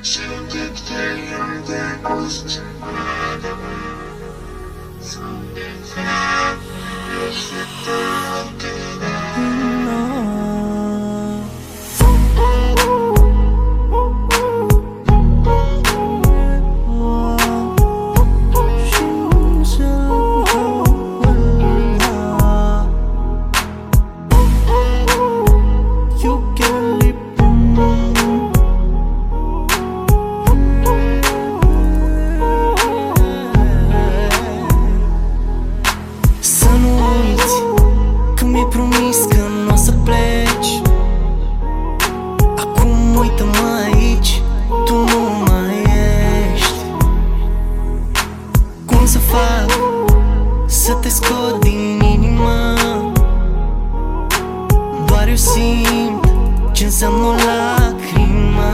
Mi-ai promis că nu o să pleci. Acum uită-mă aici, tu nu mai ești. Cum să fac să te scot din inimă? Doar eu simt ce înseamnă o lacrimă.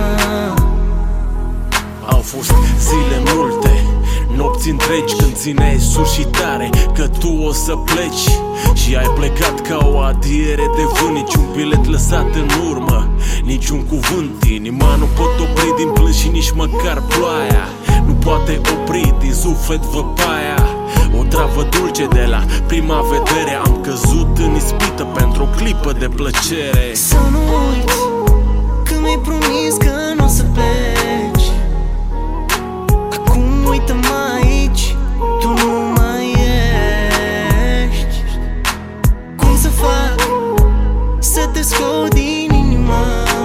Au fost zile multe, nopți întregi când țineai sus și tare că tu o să pleci. Și ai plecat ca o adiere de vânt, niciun bilet lăsat în urmă, niciun cuvânt. Inima nu pot opri din plâns și nici măcar ploaia nu poate opri din suflet văpaia. O travă dulce de la prima vedere, am căzut în ispită pentru o clipă de plăcere. Să nu uiți că mi-ai promis că nu o să pleci. Acum uită-mă aici, tu nu mai ești. Cum să fac să te scot din inimă?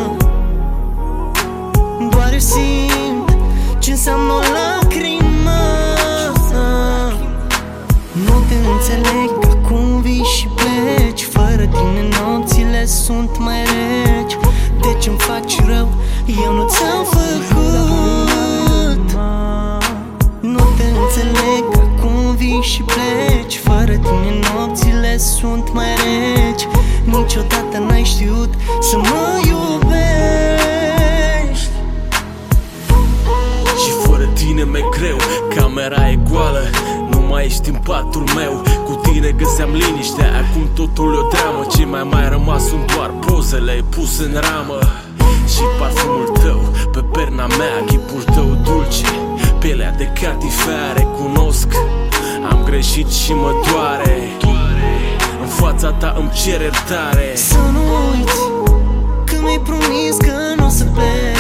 Doar eu simt ce înseamnă o lacrimă. Nu te înțeleg că acum vii și pleci. Fără tine nopțile sunt mai reci. De ce-mi faci rău? Eu nu ți-am făcut. Nu te înțeleg că acum vii și pleci. Fără tine nopțile sunt mai reci. Niciodată n-ai știut să mă iubești. Și fără tine mi-e greu, camera e goală, nu mai ești în patul meu. Cu tine găseam liniștea, acum totul e o dramă. Ce mai rămas sunt doar pozele puse în ramă. Și parfumul tău pe perna mea, chipul tău dulce, pielea de catifea. Recunosc, am greșit și mă doare. În fața ta îmi cer iertare. Să nu uiți că mi-ai promis că nu o să pleci.